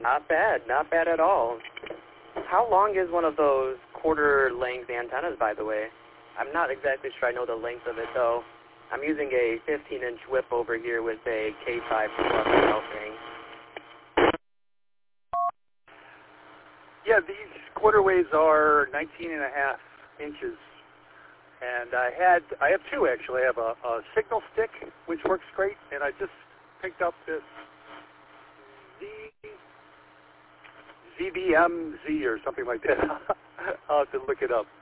Not bad at all. How long is one of those quarter-length antennas, by the way? I'm not exactly sure I know the length of it, though. I'm using a 15-inch whip over here with a K5 plus ring. Yeah, these quarterways are 19.5 inches. And I have two, actually. I have a signal stick, which works great, and I just picked up this ZBMZ or something like that. I'll have to look it up.